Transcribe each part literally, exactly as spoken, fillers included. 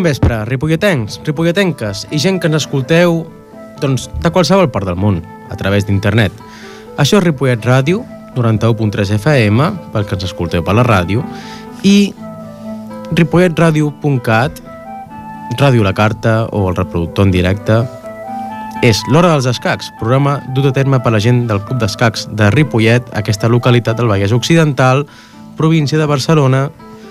Bon vespre, ripolletens, ripolletenques i gent que ens escolteu doncs, de qualsevol part del món, a través d'internet. Això és Ripollet Ràdio, noranta-u punt tres F M, pel que ens escolteu per la ràdio, i ripollet ràdio punt cat, Ràdio La Carta o el reproductor en directe. És l'Hora dels Escacs, programa dut a terme per la gent del Club d'Escacs de Ripollet, aquesta localitat del Vallès Occidental, província de Barcelona,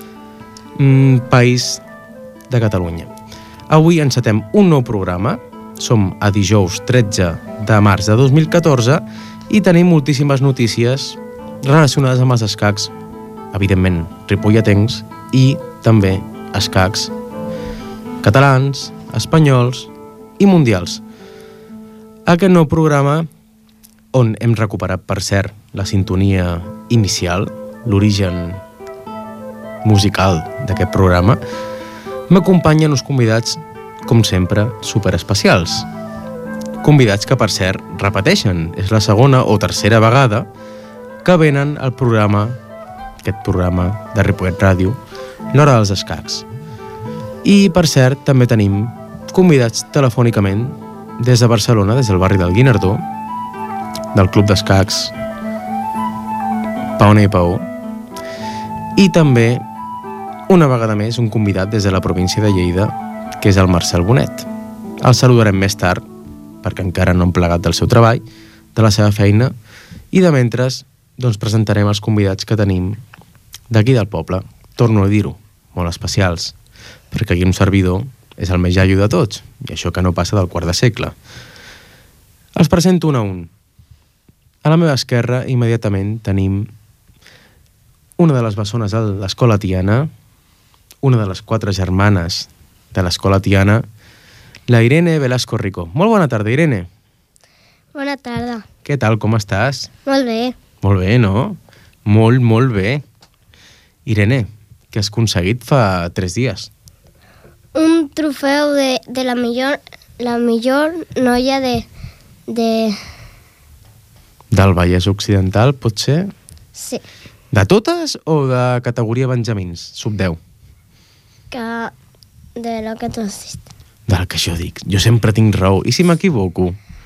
país de Catalunya. Avui encetem un nou programa. Som a dijous tretze de març de dos mil catorze i tenim moltíssimes notícies relacionades amb els escacs, evidentment ripolletens, i també escacs catalans, espanyols i mundials. Aquest nou programa, on hem recuperat, per cert, la sintonia inicial, l'origen musical d'aquest programa, m'acompanyen uns convidats, com sempre, superespecials. Convidats que, per cert, repeteixen. És la segona o tercera vegada que venen al programa, aquest programa de Ripollet Ràdio, l'Hora dels Escacs. I, per cert, també tenim convidats telefònicament des de Barcelona, des del barri del Guinardó, del Club d'Escacs Paona i Paó, i també, una vegada més, un convidat des de la província de Lleida, que és el Marcel Bonet. El saludarem més tard, perquè encara no hem plegat del seu treball, de la seva feina, i de mentres, doncs presentarem els convidats que tenim d'aquí del poble. Torno a dir-ho, molt especials, perquè aquí un servidor és el més iaio de tots, i això que no passa del quart de segle. Els presento un a un. A la meva esquerra, immediatament, tenim una de les bessones de l'Escola Tiana, una de les quatre germanes de l'Escola Tiana, la Irene Velasco Rico. Molt bona tarda, Irene. Bona tarda. Què tal, com estàs? Molt bé. Molt bé, no? Molt, molt bé. Irene, què has aconseguit fa tres dies? Un trofeu de, de la millor la millor noia de, de... Del Vallès Occidental, pot ser? Sí. De totes o de categoria Benjamins, sub deu? Que... de lo que tu has dit. Del que jo dic. Jo sempre tinc raó. I si m'equivoco?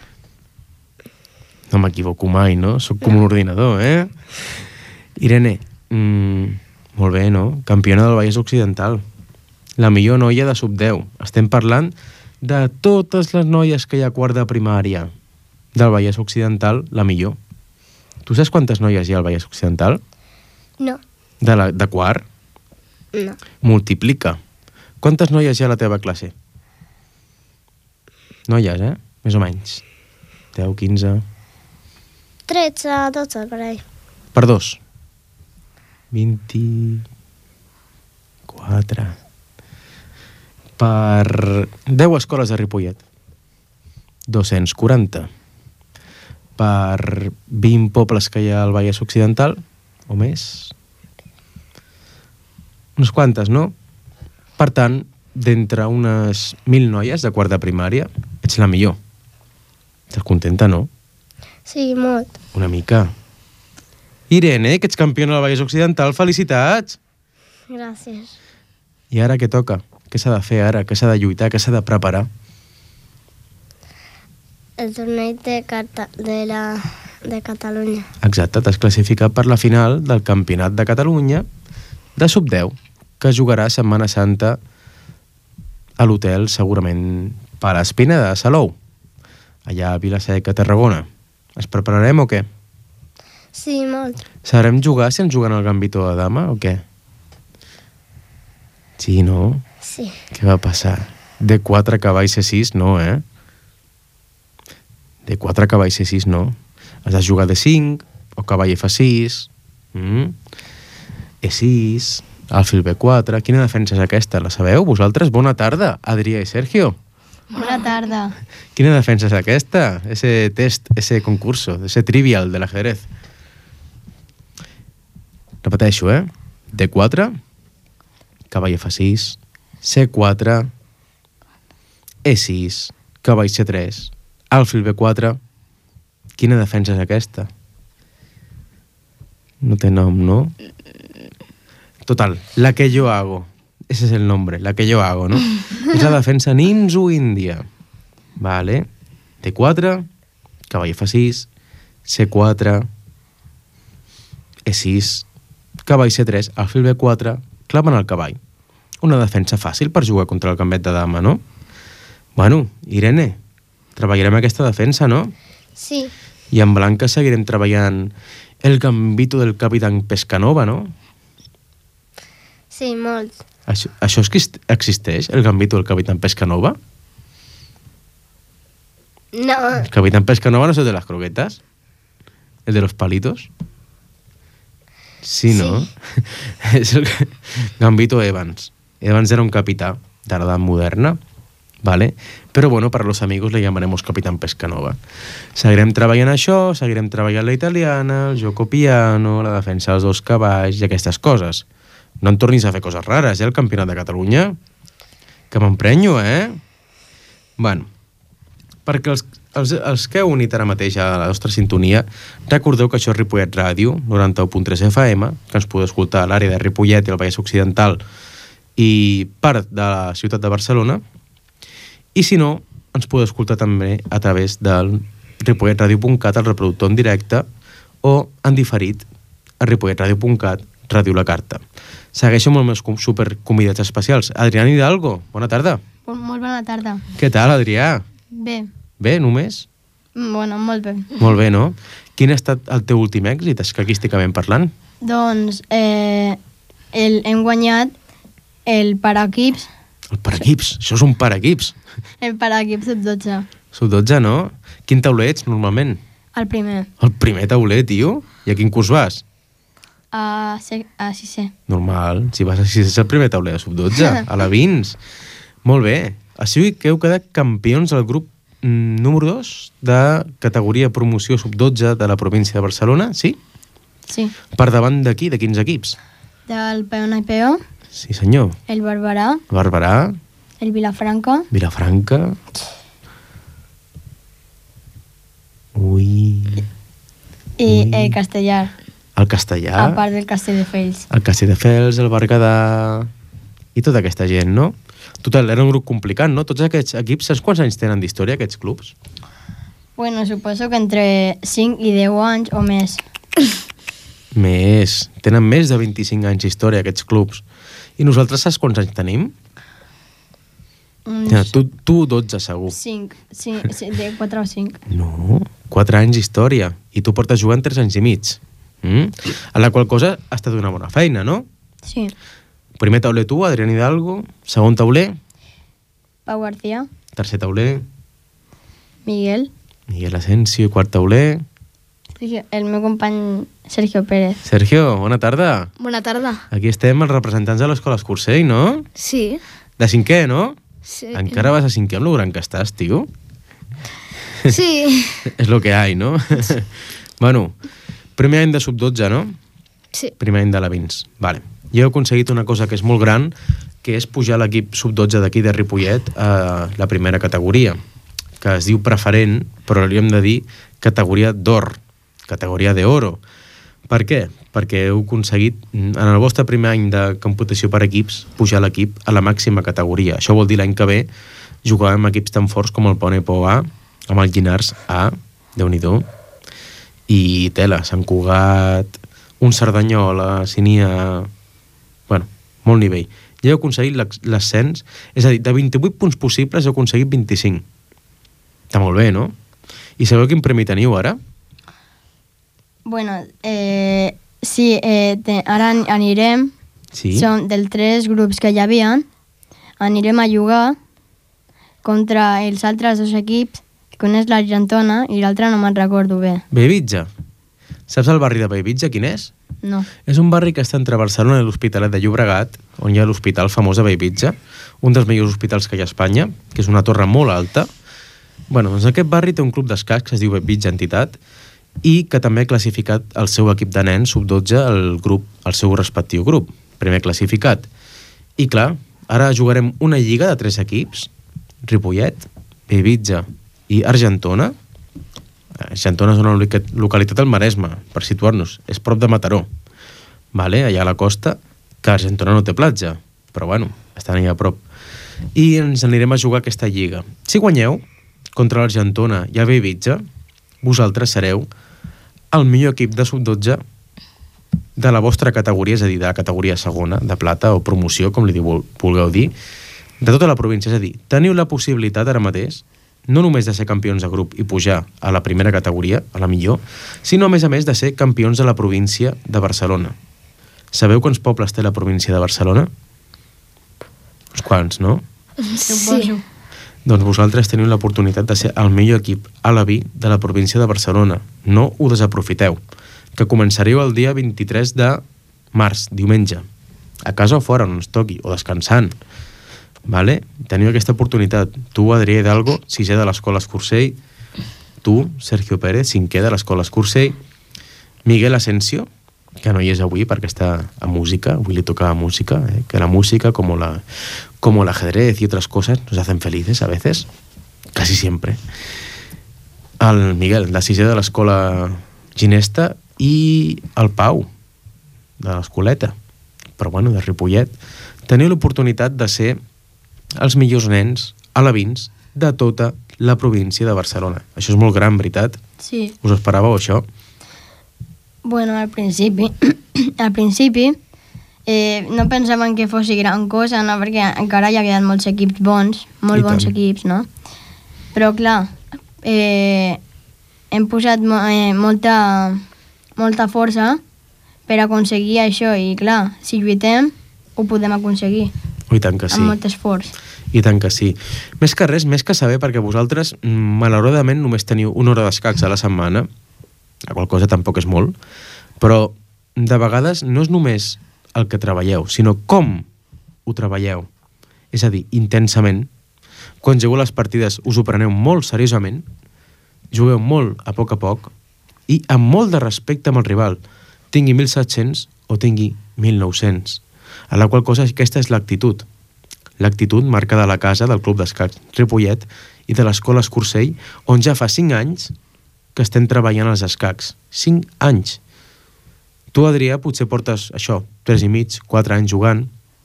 No m'equivoco mai, no? Soc com un ordinador, eh? Irene, mmm, molt bé, no? Campiona del Vallès Occidental. La millor noia de sub deu. Estem parlant de totes les noies que hi ha a quart de primària del Vallès Occidental, la millor. Tu saps quantes noies hi ha al Vallès Occidental? No. De, la, de quart? No. Multiplica. Quantes noies hi ha a la teva classe? Noies, eh? Més o menys. deu, quinze... tretze, dotze, per ahí. Per dos. vint-i-quatre... Per deu escoles de Ripollet. dos-cents quaranta. Per vint pobles que hi ha al Vallès Occidental, o més. Unes quantes, no? Per tant, d'entre unes mil noies de quart de primària, ets la millor. Estàs contenta, no? Sí, molt. Una mica. Irene, que ets campiona del Vallès Occidental, felicitats! Gràcies. I ara què toca? Què s'ha de fer ara? Què s'ha de lluitar? Què s'ha de preparar? El torneig de, Cata de, la, de Catalunya. Exacte, t'has classificat per la final del Campionat de Catalunya de sub deu, que jugarà Setmana Santa a l'hotel, segurament, per Espina de Salou, allà a Vila-seca, Tarragona. Ens prepararem o què? Sí, molt. Sabrem jugar si ens juguen al Gambito de dama o què? Sí, no? Sí. Què va passar? De quatre cavall C sis, no, eh? De quatre cavall C sis, no. Has de jugar de cinc, o cavall F sis, mm? E sis, alfil B quatre... Quina defensa és aquesta? La sabeu? Vosaltres? Bona tarda, Adrià i Sergio. Bona tarda. Quina defensa és aquesta? Ese test, ese concurso, ese trivial de l'ajedrez. Repeteixo, eh? D quatre, cavall F sis, C quatre, E sis, cavall C tres, alfil B quatre... Quina defensa és aquesta? No té nom, no? Total, la que yo hago. Ese es el nombre, la que yo hago, ¿no? És la defensa Ninsu-Índia. Vale. D quatre, cavall F sis, C quatre, E sis, cavall C tres, alfil B quatre, claven el cavall. Una defensa fàcil per jugar contra el gambet de dama, no? Bueno, Irene, treballarem aquesta defensa, no? Sí. I en blanca seguirem treballant el gambito del capitán Pescanova, no? Sí, molt. Això, això existeix, el gambito del capitán Pescanova? No. El capitán Pescanova no es el de las croquetas? ¿El de los palitos? Sí, no? Sí. És el Gambito Evans. Evans era un capità de l'edat moderna, ¿vale? Però bueno, para los amigos le llamaremos Capitán Pescanova. Seguirem treballant això, seguirem treballant la italiana, el gioco piano, la defensa dels dos cavalls i aquestes coses. No en tornis a fer coses rares, eh, el Campionat de Catalunya? Que m'emprenyo, eh? Bueno, perquè els, els, els que heu unit ara mateix a la nostra sintonia, recordeu que això és Ripollet Ràdio, noranta-u punt tres F M, que ens podeu escoltar a l'àrea de Ripollet i el Vallès Occidental i part de la ciutat de Barcelona, i si no, ens podeu escoltar també a través del ripollet ràdio punt cat, el reproductor en directe, o en diferit a ripollet ràdio punt cat, Ràdio La Carta. Segueixo amb els meus superconvidats especials. Adrián Hidalgo, bona tarda. Molt bona tarda. Què tal, Adrià? Bé. Bé, només? Bueno, molt bé. Molt bé, no? Quin ha estat el teu últim èxit, escaquísticament parlant? Doncs eh, el, hem guanyat el paraequips. El paraequips, això és un paraequips. El paraequips sub dotze. sub dotze, no? Quin tauler ets, normalment? El primer. El primer tauler, tio? I a quin curs vas? A, se, a sisè. Normal, si vas a sisè és el primer tauler de sub dotze, a la Vins. Molt bé. Així que heu quedat campions del grup mm, número dos de categoria promoció sub dotze de la província de Barcelona, sí? Sí. Per davant d'aquí, de quins equips? Del Peona i Peó, Sí, senyor. el Barberà, Barberà, el Vilafranca, Vilafranca... Ui... i Ui. el Castellar, El Castellà, a part del Castelldefels. el Castelldefels, el Berguedà... I tota aquesta gent, no? Total, era un grup complicat, no? Tots aquests equips, saps quants anys tenen d'història, aquests clubs? Bueno, suposo que entre cinc i deu anys o més. Més. Tenen més de vint-i-cinc anys d'història, aquests clubs. I nosaltres saps quants anys tenim? Uns Ja, tu, tu dotze, segur. cinc, sí, sí, de quatre o cinc. No, quatre anys d'història. I tu portes jugant tres anys i mig. Mm? A la qual cosa ha estat una bona feina, no? Sí. Primer tauler tu, Adrián Hidalgo. Segon tauler, Pau García, tercer tauler, Miguel, Miguel Asensio. I quart tauler, el meu company Sergio Pérez. Sergio, bona tarda. Bona tarda. Aquí estem els representants de l'Escola Escursell, no? Sí. De cinquè, no? Sí. Encara vas a cinquè amb lo gran que estàs, tio? Sí. És lo que hay, no? Bueno, primer any de sub dotze, no? Sí. Primer any de la Vins. Vale. Jo he aconseguit una cosa que és molt gran, que és pujar l'equip sub dotze d'aquí de Ripollet a la primera categoria, que es diu preferent, però hauríem de dir categoria d'or, categoria d'oro. Per què? Perquè heu aconseguit, en el vostre primer any de computació per equips, pujar l'equip a la màxima categoria. Això vol dir l'any que ve jugar amb equips tan forts com el Pone Po A, amb el Llinars A, Déu-n'hi-do, i tela, Sant Cugat, un Cerdanyola, si n'hi ha... Bueno, molt nivell. Ja heu aconseguit l'ascens, és a dir, de vint-i-vuit punts possibles heu aconseguit vint-i-cinc. Està molt bé, no? I sabeu quin premi teniu ara? Bueno, eh, sí, eh, te, ara anirem, Sí. són dels tres grups que hi havia, anirem a jugar contra els altres dos equips, que un és l'Argentona i l'altre no me'n recordo bé. Bellvitge. Saps el barri de Bellvitge, quin és? No. És un barri que està entre Barcelona i l'Hospitalet de Llobregat, on hi ha l'hospital famós de Bellvitge, un dels millors hospitals que hi ha a Espanya, que és una torre molt alta. Bueno, doncs aquest barri té un club d'escacs que es diu Bellvitge Entitat i que també ha classificat el seu equip de nens sub dotze al grup, al seu respectiu grup, primer classificat. I clar, ara jugarem una lliga de tres equips, Ripollet, Bellvitge i Argentona. Argentona és una localitat al Maresme, per situar-nos, és prop de Mataró, vale? Allà a la costa, que Argentona no té platja, però bueno, estan allà a prop. i ens anirem a jugar aquesta lliga. Si guanyeu contra l'Argentona i el Bellvitge, vosaltres sereu el millor equip de sub dotze de la vostra categoria, és a dir, de la categoria segona, de plata o promoció, com li vulgueu dir, de tota la província. És a dir, teniu la possibilitat ara mateix no només de ser campions de grup i pujar a la primera categoria, a la millor, sinó a més a més de ser campions de la província de Barcelona. Sabeu quants pobles té la província de Barcelona? Uns quants, no? Sí. Doncs vosaltres teniu l'oportunitat de ser el millor equip a la B de la província de Barcelona. No ho desaprofiteu, que començareu el dia vint-i-tres de març, diumenge, a casa o fora, on ens toqui, o descansant. Vale? Teniu aquesta oportunitat. Tu, Adrià Hidalgo, sisè de l'Escola Escursell, tu, Sergio Pérez, cinquè de l'Escola Escursell, Miguel Asensio, que no hi és avui perquè està a música, avui li toca a música, eh? Que la música, como, la, como el ajedrez y otras cosas, nos hacen felices a veces, casi siempre. El Miguel, de sisè de l'Escola Ginesta, i el Pau, de l'Escoleta, però bueno, de Ripollet. Teniu l'oportunitat de ser els millors nens alevins de tota la província de Barcelona. Això és molt gran, veritat? Sí. Us esperàveu, això? Bueno, al principi, al principi eh, no pensàvem que fos gran cosa, no? Perquè encara hi havia molts equips bons, molt I bons tant. equips, no? Però clar, eh, hem posat mo eh, molta, molta força per aconseguir això i clar, si lluitem ho podem aconseguir. I tant que sí. Amb molt esforç. I tant que sí. Més que res, més que saber, perquè vosaltres, malauradament, només teniu una hora d'escacs a la setmana, la qual cosa tampoc és molt, però de vegades no és només el que treballeu, sinó com ho treballeu. És a dir, intensament. Quan jugueu les partides us ho preneu molt seriosament, jugueu molt a poc a poc i amb molt de respecte amb el rival, tingui mil set-cents o tingui mil nou-cents. A la qual cosa aquesta és l'actitud. L'actitud marca de la casa del Club d'Escacs Ripollet i de l'Escola Escursell, on ja fa cinc anys que estem treballant als escacs. cinc anys. Tu, Adrià, potser portes això, tres i mig, quatre anys jugant.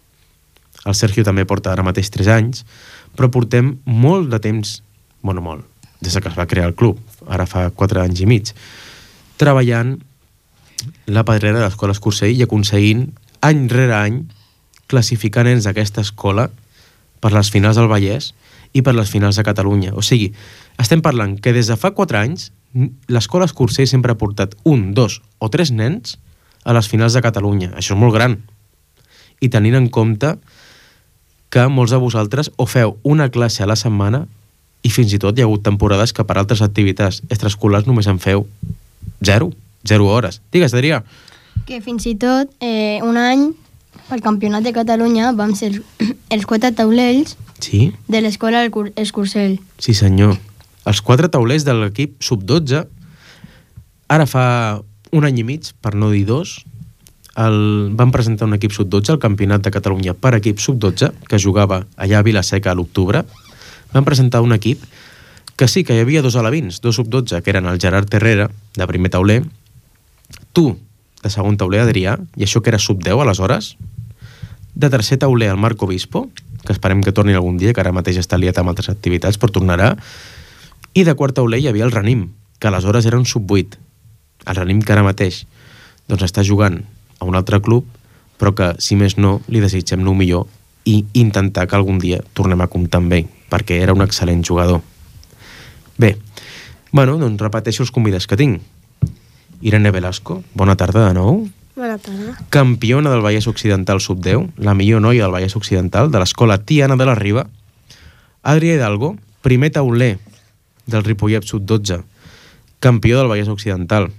El Sergio també porta ara mateix tres anys, però portem molt de temps, bueno, molt, des que es va crear el club, ara fa quatre anys i mig, treballant la pedrera de l'Escola Escursell i aconseguint, any rere any, classificar nens d'aquesta escola per les finals del Vallès i per les finals de Catalunya. O sigui, estem parlant que des de fa quatre anys l'Escola Escursell sempre ha portat un, dos o tres nens a les finals de Catalunya. Això és molt gran. I tenint en compte que molts de vosaltres o feu una classe a la setmana i fins i tot hi ha hagut temporades que per altres activitats extraescolars només en feu zero, zero hores. Digues, Adrià. Que fins i tot eh, un any pel Campionat de Catalunya vam ser els quatre taulells Sí? de l'Escola Escursell. Sí, senyor. Els quatre taulers de l'equip sub dotze, ara fa un any i mig, per no dir dos, el, van presentar un equip sub dotze al Campionat de Catalunya per equip sub dotze, que jugava allà a Vila-seca a l'octubre. Van presentar un equip que sí, que hi havia dos alevins, dos sub dotze, que eren el Gerard Herrera, de primer tauler, tu, de segon tauler, Adrià, i això que era sub deu aleshores, de tercer tauler el Marc Obispo, que esperem que torni algun dia, que ara mateix està liat amb altres activitats, però tornarà, i de quart tauler hi havia el Ranim, que aleshores era un sub vuit. El Ranim que ara mateix doncs està jugant a un altre club, però que, si més no, li desitgem el millor i intentar que algun dia tornem a comptar amb ell, perquè era un excel·lent jugador. Bé, bueno, doncs repeteixo els convidats que tinc. Irene Velasco, bona tarda de nou. Bona tarda. Campiona del Vallès Occidental sub deu, la millor noia del Vallès Occidental, de l'Escola Tiana de la Riba. Adrià Hidalgo, primer tauler del Ripollet sub dotze, campió del Vallès Occidental.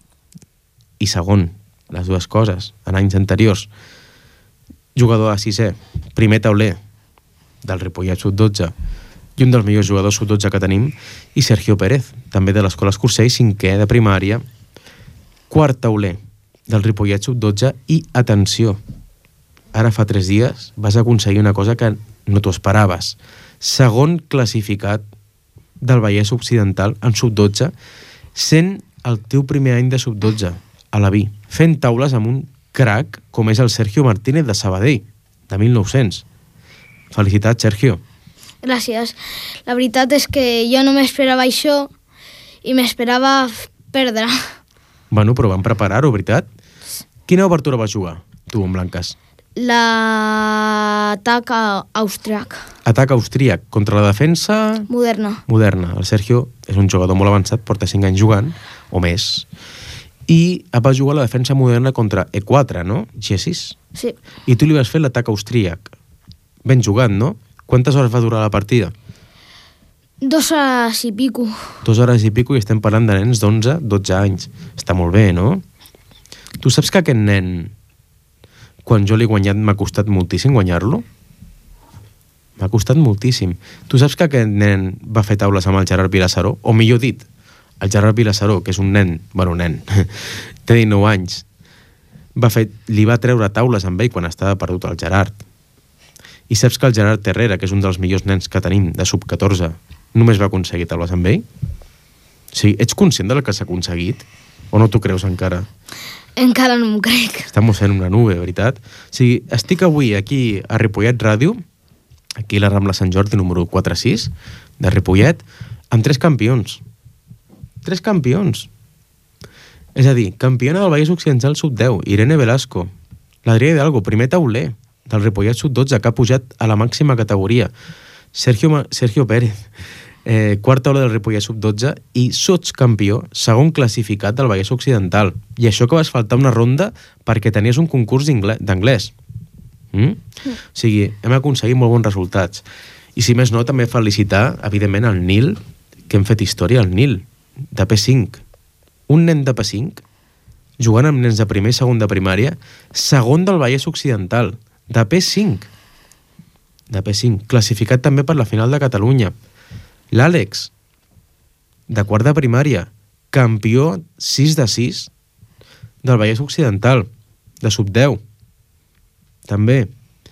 I segon, les dues coses, en anys anteriors. Jugador de sisè, primer tauler del Ripollet sub dotze, i un dels millors jugadors sub dotze que tenim, i Sergio Pérez, també de l'Escola Escursell, cinquè de primària, quart tauler del Ripollet sub dotze, i atenció, ara fa tres dies vas aconseguir una cosa que no t'ho esperaves. Segon classificat del Vallès Occidental en sub dotze, sent el teu primer any de sub dotze a la B, fent taules amb un crac com és el Sergio Martínez de Sabadell, de mil nou-cents. Felicitats, Sergio. Gràcies. La veritat és que jo no m'esperava això i m'esperava perdre. Bueno, però vam preparar-ho, veritat? Quina obertura vas jugar, tu, en blanques? L'atac austríac. Atac austríac contra la defensa... Moderna. Moderna. El Sergio és un jugador molt avançat, porta cinc anys jugant, o més, i va jugar la defensa moderna contra E quatre, no? G sis. Sí. I tu li vas fer l'atac austríac. Ben jugat, no? Quantes hores va durar la partida? Dos hores i pico. Dos hores i pico i estem parlant de nens d'onze, dotze anys. Està molt bé, no? Tu saps que aquest nen, quan jo l'he guanyat, m'ha costat moltíssim guanyar-lo? M'ha costat moltíssim. Tu saps que aquest nen va fer taules amb el Gerard Vilassaró? O millor dit, el Gerard Vilassaró, que és un nen, bueno, nen, té dinou anys, va fer, li va treure taules amb ell quan estava perdut el Gerard. I saps que el Gerard Herrera, que és un dels millors nens que tenim, de sub catorze, només va aconseguir taules amb ell? O sigui, ets conscient del que s'ha aconseguit? O no t'ho creus encara? Encara no m'ho crec. Estamos en una nube, veritat? O sigui, estic avui aquí a Ripollet Ràdio, aquí a la Rambla Sant Jordi, número quatre sis, de Ripollet, amb tres campions. Tres campions. És a dir, campiona del Vallès Occidental sub deu, Irene Velasco. L'Adrià Hidalgo, primer tauler del Ripollet sub dotze, que ha pujat a la màxima categoria. Sergio, Sergio Pérez, eh, quart tauler del Ripollet sub dotze i sotscampió, segon classificat del Vallès Occidental. I això que vas faltar una ronda perquè tenies un concurs d'anglès. Mm? Sí. O sigui, hem aconseguit molt bons resultats. I si més no, també felicitar, evidentment, el Nil, que hem fet història, el Nil, de P cinc. Un nen de P cinc, jugant amb nens de primer i segon de primària, segon del Vallès Occidental, de P cinc. De P cinc, classificat també per la final de Catalunya. L'Àlex, de quart de primària, campió sis de sis del Vallès Occidental, de sub deu. També.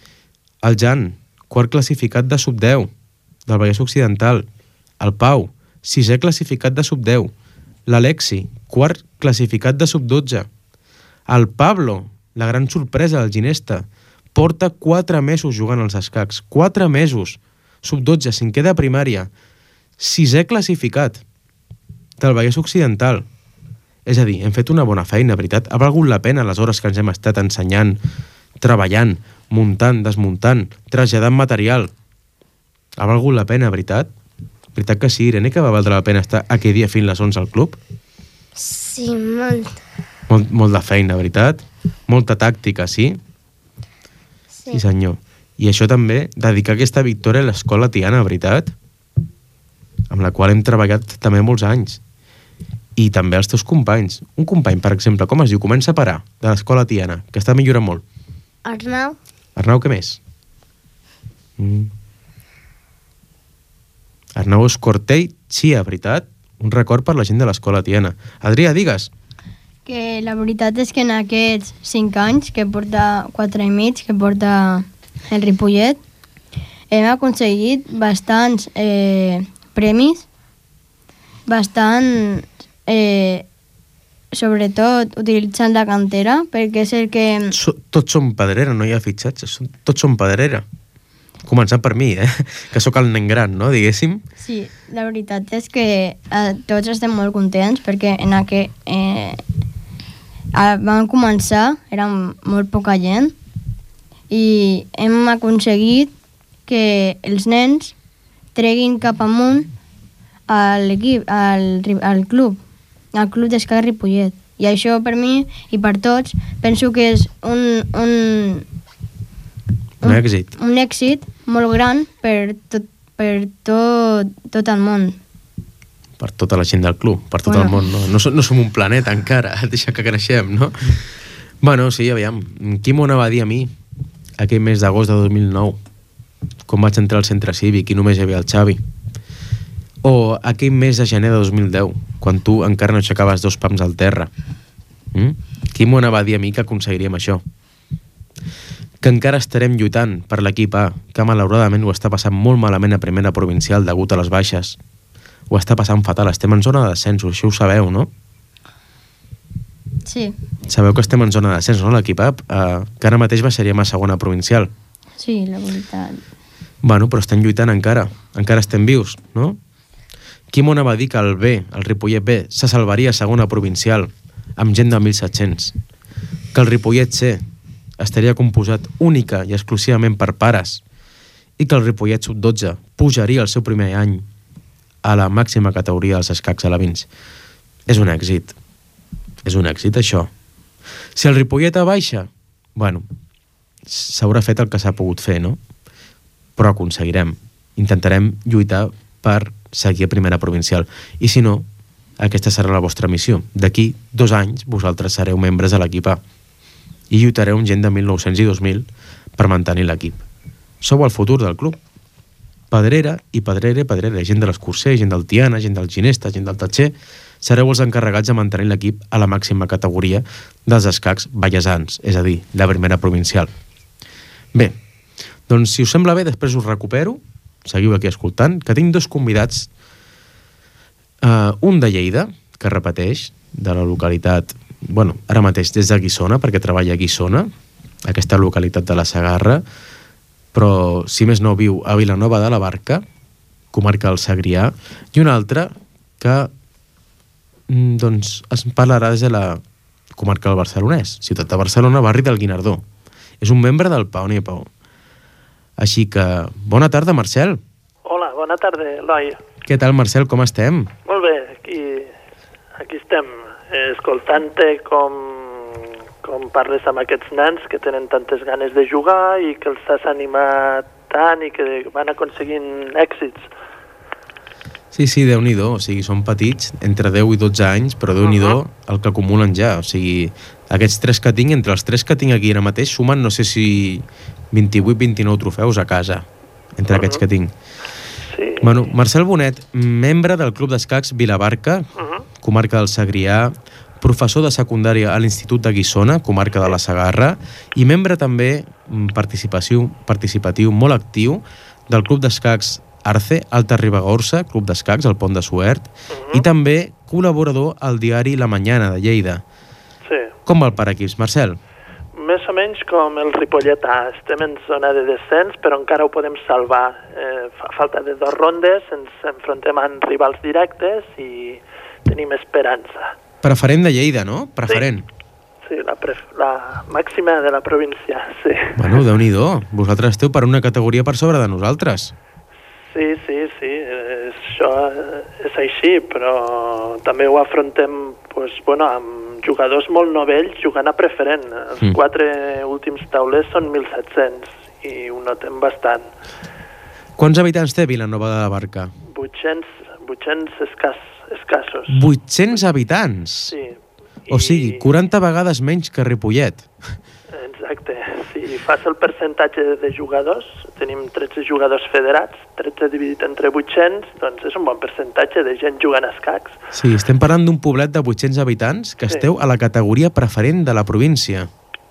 El Jan, quart classificat de sub deu del Vallès Occidental. El Pau, sisè classificat de sub deu. L'Alexi, quart classificat de sub dotze. El Pablo, la gran sorpresa del Ginesta, porta quatre mesos jugant als escacs. Quatre mesos. sub dotze, cinquè de primària. Sisè classificat del Vallès Occidental. És a dir, hem fet una bona feina, veritat. Ha valgut la pena les hores que ens hem estat ensenyant, treballant, muntant, desmuntant, traslladant material. Ha valgut la pena, veritat? Veritat que sí, Irene, que va valdre la pena estar aquell dia fins les onze al club? Sí, molt. Molt, molt de feina, veritat? Molta tàctica, sí? Sí. Sí, senyor. I això també, dedicar aquesta victòria a l'escola Tiana, veritat? Amb la qual hem treballat també molts anys. I també els teus companys. Un company, per exemple, com es diu? Comença a parar, de l'escola Tiana, que està millorant molt. Arnau, Arnau, què més? Mm. Arnau Escortell, Xia, veritat? Un record per la gent de l'escola Tiana. Adrià, digues. Que la veritat és que en aquests cinc anys, que porta quatre i mig, que porta el Ripollet, hem aconseguit bastants eh, premis, bastant, eh, sobretot utilitzant la cantera, perquè és el que... So, tots són pedrera, no hi ha fitxatges, són, tots són pedrera. Començant per mi, eh? Que sóc el nen gran, no?, diguéssim. Sí, la veritat és que eh, tots estem molt contents, perquè en aquest... Eh, vam començar, érem molt poca gent, i hem aconseguit que els nens treguin cap amunt a l'equip, al, al club, al club d'escacs Ripollet. I això per mi i per tots penso que és un, un, un, un èxit. Un èxit molt gran per tot, per tot, tot el món. Per tota la gent del club, per tot bueno. el món. No, no, som, no som un planeta encara, deixa que creixem, no? Bueno, sí, aviam. Qui m'ho anava a dir a mi aquell mes d'agost de dos mil nou, quan vaig entrar al centre cívic i només hi havia el Xavi? O aquell mes de gener de dos mil deu, quan tu encara no aixecaves dos pams al terra? Mm? Qui m'ho anava a dir a mi que aconseguiríem això? Que encara estarem lluitant per l'equip A, que malauradament ho està passant molt malament a primera provincial degut a les baixes. Ho està passant fatal, estem en zona de descensos, això ho sabeu, no? Sí. Sabeu que estem en zona de descens, no, l'equip A? Uh, que ara mateix baixaríem a segona provincial. Sí, la veritat. Bueno, però estem lluitant encara. Encara estem vius, no? Qui m'ho va dir que el B, el Ripollet B, se salvaria a segona provincial amb gent de mil set-cents? Que el Ripollet C estaria composat única i exclusivament per pares i que el Ripollet sub dotze pujaria el seu primer any a la màxima categoria dels escacs alevins? És un èxit. És un èxit, això. Si el Ripollet A baixa, bueno, s'haurà fet el que s'ha pogut fer, no? Però aconseguirem. Intentarem lluitar per seguir a primera provincial. I si no, aquesta serà la vostra missió. D'aquí dos anys vosaltres sereu membres de l'equip A i lluitareu amb gent de mil nou-cents i dos mil per mantenir l'equip. Sou el futur del club. Pedrera i Pedrera i Pedrera, gent de l'Escurcer, gent del Tiana, gent del Ginesta, gent del Tatxer, sereu els encarregats de mantenir l'equip a la màxima categoria dels escacs vallesans, és a dir, la primera provincial. Bé, doncs si us sembla bé, després us recupero, seguiu aquí escoltant, que tinc dos convidats, uh, un de Lleida, que repeteix, de la localitat, bueno, ara mateix des de Guissona, perquè treballa a Guissona, aquesta localitat de la Segarra, però si més no viu a Vilanova de la Barca, comarca del Segrià, i un altre que doncs es parlarà des de la comarca del Barcelonès, ciutat de Barcelona, barri del Guinardó. És un membre del Pau ni Pau. Així que, bona tarda, Marcel. Hola, bona tarda, Eloi. Què tal, Marcel, com estem? Molt bé, aquí, aquí estem, escoltant-te com, com parles amb aquests nens que tenen tantes ganes de jugar i que els has animat tant i que van aconseguint èxits. Sí, sí, Déu-n'hi-do, o sigui, són petits, entre deu i dotze anys, però Déu-n'hi-do uh -huh. el que acumulen ja, o sigui, aquests tres que tinc, entre els tres que tinc aquí ara mateix, sumen, no sé si vint-i-vuit vint-i-nou trofeus a casa, entre uh -huh. aquests que tinc. Sí. Bueno, Marcel Bonet, membre del Club d'Escacs Vilabarca, uh -huh. comarca del Segrià, professor de secundària a l'Institut de Guissona, comarca de la Segarra, i membre també participatiu, participatiu molt actiu del Club d'Escacs Arce, Alta Ribagorça, Club d'Escacs, al Pont de Suert, uh-huh. i també col·laborador al diari La Mañana de Lleida. Sí. Com va el per equips, Marcel? Més o menys com el Ripollet A. Estem en zona de descens, però encara ho podem salvar. Eh, fa falta de dos rondes, ens enfrontem amb rivals directes i tenim esperança. Preferent de Lleida, no? Preferent. Sí, sí la, pref la màxima de la província, sí. Bueno, Déu-n'hi-do. Vosaltres esteu per una categoria per sobre de nosaltres. Sí, sí, sí, això és així, però també ho afrontem pues, bueno, amb jugadors molt novells jugant a preferent. Els mm. quatre últims taulers són mil set-cents i ho notem bastant. Quants habitants té Vilanova de la Barca? vuit-cents, vuit-cents escàs, escassos. vuit-cents habitants? Sí. O sigui, quaranta vegades menys que Ripollet. Exacte. Si fas el percentatge de jugadors, tenim tretze jugadors federats, tretze dividit entre vuit-cents, doncs és un bon percentatge de gent jugant a escacs. Sí, estem parlant d'un poblet de vuit-cents habitants que sí. esteu a la categoria preferent de la província.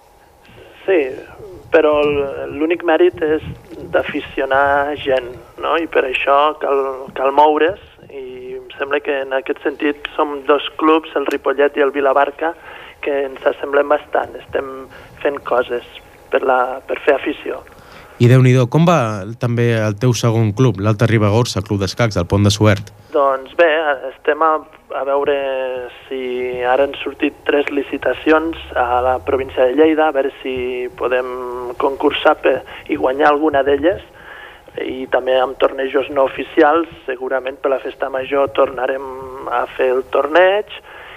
Sí, però l'únic mèrit és d'aficionar gent, no? I per això cal, cal moure's, i em sembla que en aquest sentit som dos clubs, el Ripollet i el Vilabarca, que ens assemblem bastant, estem fent coses per, la, per fer afició. I Déu-n'hi-do, com va també el teu segon club, l'Alta Ribagorça, Club d'Escacs, del Pont de Suert? Doncs bé, estem a, a veure si ara han sortit tres licitacions a la província de Lleida, a veure si podem concursar per, i guanyar alguna d'elles, i també amb tornejos no oficials, segurament per la festa major tornarem a fer el torneig,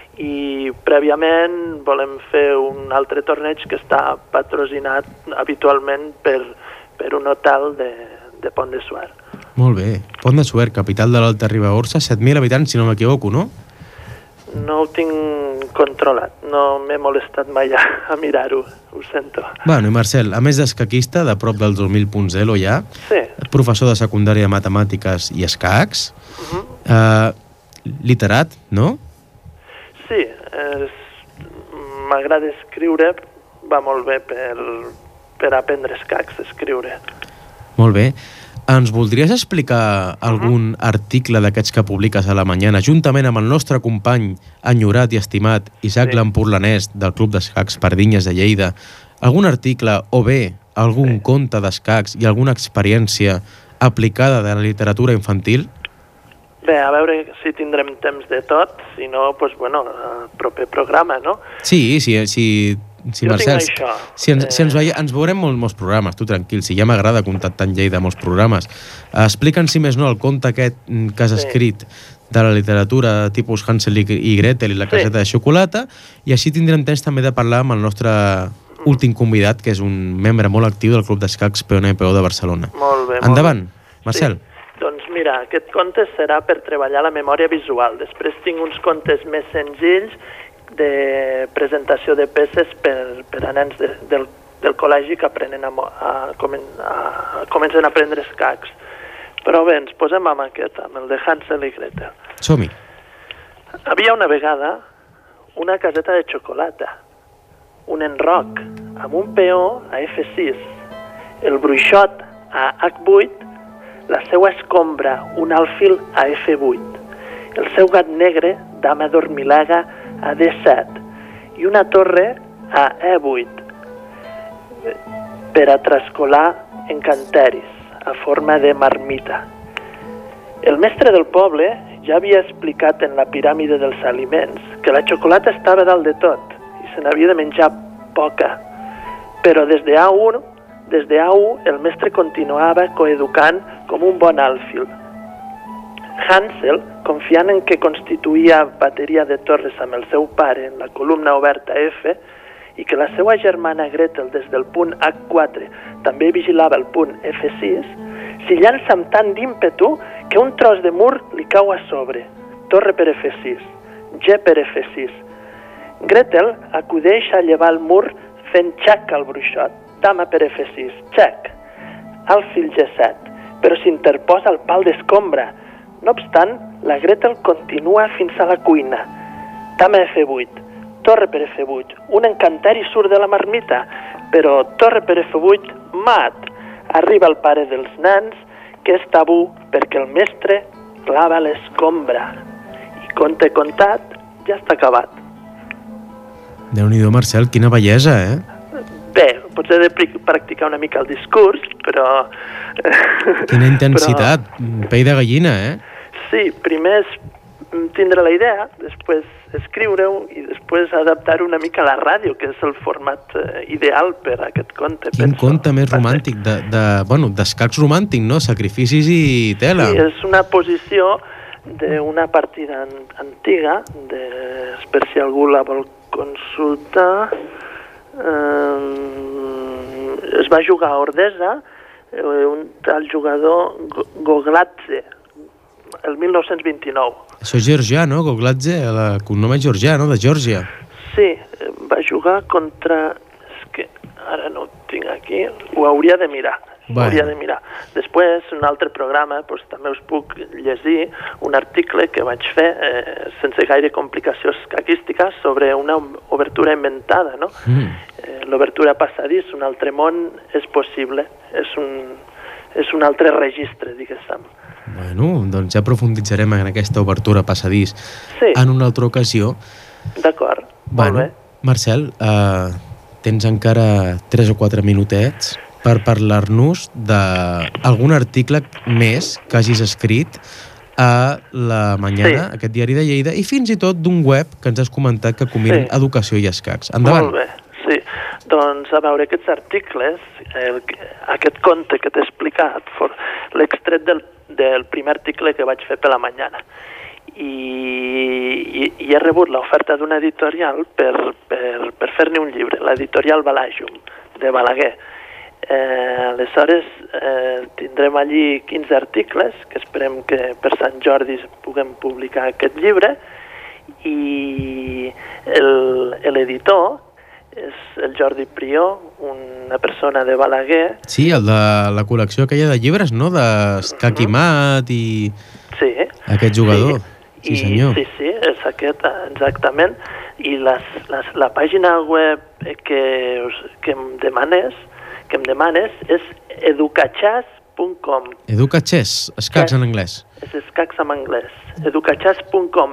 i prèviament volem fer un altre torneig que està patrocinat habitualment per, per un hotel de, de Pont de Suert. Molt bé. Pont de Suert, capital de l'Alta Ribagorça, set mil habitants, si no m'equivoco, no? No ho tinc controlat, no m'he molestat mai a, a mirar-ho, ho sento. Bueno, i Marcel, a més d'escaquista, de prop del dos mil punt zero ja, sí. professor de secundària de matemàtiques i escacs, uh-huh. eh, literat, no? Sí, m'agrada escriure, va molt bé per, per aprendre escacs, escriure. Molt bé. Ens voldries explicar algun uh-huh. article d'aquests que publiques a La Mañana, juntament amb el nostre company enyorat i estimat Isaac sí. Lampurlanès del Club d'Escacs Pardinyes de Lleida, algun article o bé algun sí. conte d'escacs i alguna experiència aplicada de la literatura infantil? Bé, a veure si tindrem temps de tot, si no, doncs, bueno, el proper programa, no? Sí, sí, sí. Sí, jo Marcel, tinc això. Si, ens, eh... si ens, veia, ens veurem molt, molts programes, tu tranquil, si ja m'agrada contactar en Lleida molts programes. Explica'ns, si més no, el conte aquest que has sí. escrit de la literatura tipus Hansel i Gretel i la caseta sí. de xocolata, i així tindrem temps també de parlar amb el nostre últim convidat, que és un membre molt actiu del Club d'Escacs P O N P O de Barcelona. Molt bé. Endavant, molt bé. Marcel. Sí. Doncs mira, aquest conte serà per treballar la memòria visual. Després tinc uns contes més senzills de presentació de peces per, per a nens de, del, del col·legi que aprenen a, a, a, a, comencen a aprendre escacs. Però bé, ens posem amb aquest, amb el de Hansel i Gretel. Som-hi. Havia una vegada una caseta de xocolata, un enroc amb un peó a F sis, el bruixot a H vuit, la seva escombra, un alfil a F vuit, el seu gat negre, dama dormilaga, a D set, i una torre a E vuit per a trascolar encanteris a forma de marmita. El mestre del poble ja havia explicat en la piràmide dels aliments que la xocolata estava dalt de tot i se n'havia de menjar poca, però des de A u, des de A u el mestre continuava coeducant com un bon alfil. Hansel, confiant en que constituïa bateria de torres amb el seu pare en la columna oberta F i que la seva germana Gretel des del punt H quatre també vigilava el punt F sis, s'hi llança amb tant d'ímpetu que un tros de mur li cau a sobre. Torre per F sis, G per F sis. Gretel acudeix a llevar el mur fent xec al bruixot. Dama per F sis, xec. Alfil G set, però s'interposa el pal d'escombra. No obstant, la Gretel continua fins a la cuina. Dama F vuit, torre per F vuit, un encanteri surt de la marmita, però torre per F vuit, mat. Arriba el pare dels nans, que és tabú perquè el mestre clava l'escombra. I conte contat, ja està acabat. Déu-n'hi-do, Marcel, quina bellesa, eh? Bé, potser he de practicar una mica el discurs, però... Quina intensitat, però... pell de gallina, eh? Sí, primer és tindre la idea, després escriure-ho i després adaptar una mica a la ràdio, que és el format eh, ideal per a aquest conte. Quin penso. Conte més romàntic, de, de, bueno, d'escacs romàntic, no? Sacrificis i tela. Sí, és una posició d'una partida antiga, de, per si algú la vol consultar. Eh, es va jugar a Ordesa, eh, un tal jugador Gogladze, el mil nou-cents vint-i-nou. Això és georgià, no? Gogladze, el cognom és georgià, no? De Geòrgia. Sí, va jugar contra... És que ara no ho tinc aquí, ho hauria de mirar. Ho hauria de mirar. Després, un altre programa, doncs, també us puc llegir un article que vaig fer eh, sense gaire complicació escaquística sobre una obertura inventada, no? Mm. Eh, l'obertura passadís, un altre món és possible. És un, és un altre registre, diguéssim. Bueno, doncs ja profunditzarem en aquesta obertura passadís sí. en una altra ocasió. D'acord, bueno, molt bé. Marcel, eh, tens encara tres o quatre minutets per parlar-nos d'algun article més que hagis escrit a La Mañana, sí. aquest diari de Lleida, i fins i tot d'un web que ens has comentat que combinen sí. educació i escacs. Endavant. Molt bé, sí. Doncs, a veure, aquests articles, el, aquest conte que t'he explicat, l'he extret del, del primer article que vaig fer per La Mañana. I, i, i he rebut l'oferta d'una editorial per, per, per fer-ne un llibre, l'editorial Balàjum, de Balaguer. Eh, aleshores, eh, tindrem allí quinze articles, que esperem que per Sant Jordi puguem publicar aquest llibre, i l'editor és el Jordi Prió, una persona de Balaguer. Sí, el de la col·lecció aquella de llibres, no? D'Escaquimat i... Sí. Aquest jugador. Sí, sí senyor. I, sí, sí, és aquest, exactament. I les, les, la pàgina web que, que em demanes, que em demanes és educachas punt com. Educachas, escacs en anglès. És escacs en anglès. educachas punt com.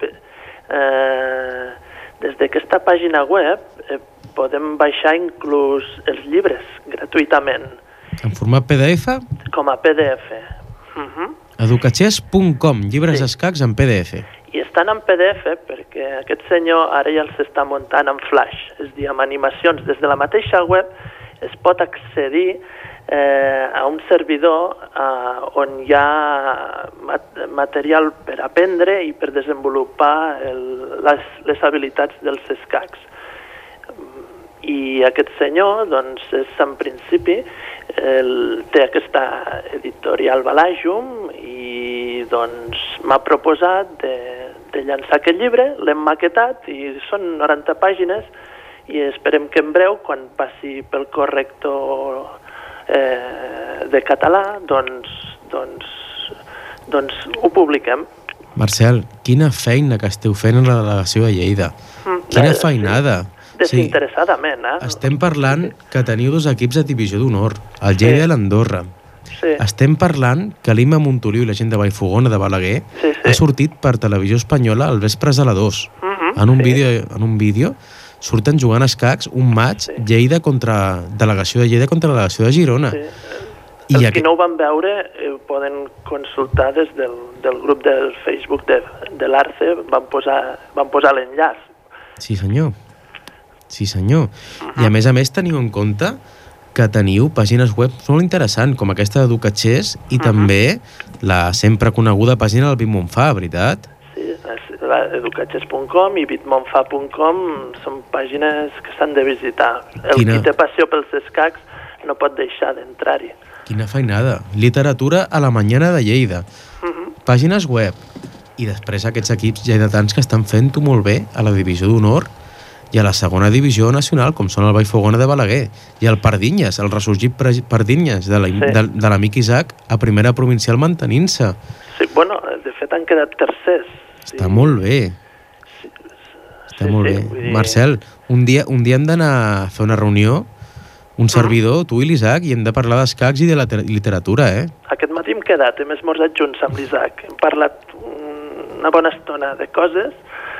Eh, des d'aquesta pàgina web eh, podem baixar inclús els llibres grat gratuïtament. En format P D F? Com a P D F. Uh-huh. educachess punt com, llibres Sí. d'escacs en P D F. I estan en P D F perquè aquest senyor ara ja els està muntant en flash, és a dir, amb animacions. Des de la mateixa web es pot accedir eh, a un servidor eh, on hi ha mat material per aprendre i per desenvolupar el, les, les habilitats dels escacs. I aquest senyor, doncs, és en principi, el, té aquesta editorial Balajum i doncs m'ha proposat de, de llançar aquest llibre, l'hem maquetat i són noranta pàgines i esperem que en breu, quan passi pel corrector eh, de català, doncs, doncs, doncs ho publiquem. Marcel, quina feina que esteu fent en la delegació de Lleida. Mm, Quina eh, feinada. Desinteressadament, eh? Estem parlant que teniu dos equips de divisió d'honor, el Lleida Sí. i l'Andorra. Sí. Estem parlant que l'Imma Montoliu i la gent de Vallfogona de Balaguer Sí, sí. ha sortit per televisió espanyola al vespres a la dos. Mhm, En un sí. vídeo, en un vídeo surten jugant a escacs un maig Sí. Lleida contra delegació de Lleida contra delegació de Girona. Sí. I Els aqu- que no ho van veure eh, ho poden consultar des del, del grup del Facebook de, de l'Arce, van posar, van posar l'enllaç. Sí, senyor. Sí, senyor. I a més a més teniu en compte que teniu pàgines web molt interessants, com aquesta d'Educachess i també la sempre coneguda pàgina del Bitmonfà, veritat? Sí, educachess punt com i bitmonfa punt com són pàgines que s'han de visitar. El Quina- qui té passió pels escacs no pot deixar d'entrar-hi. Quina feinada. Literatura a la mañana de Lleida. Mhm. Pàgines web. I després aquests equips lleidatans que estan fent-ho molt bé a la divisió d'honor i a la segona divisió nacional, com són el Vallfogona de Balaguer, i el Pardinyes, el ressorgit Pre- Pardinyes de la- Sí. de, de l'amic Isaac a primera provincial mantenint-se. Sí, bueno, de fet han quedat tercers. Sí. Està molt bé. Està Sí, molt sí, bé. vull dir- Marcel, un dia, un dia hem d'anar a fer una reunió, un servidor, tu i l'Isaac, i hem de parlar d'escacs i de la ter- literatura, eh? Aquest matí hem quedat, hem esmorzat junts amb l'Isaac. Hem parlat una bona estona de coses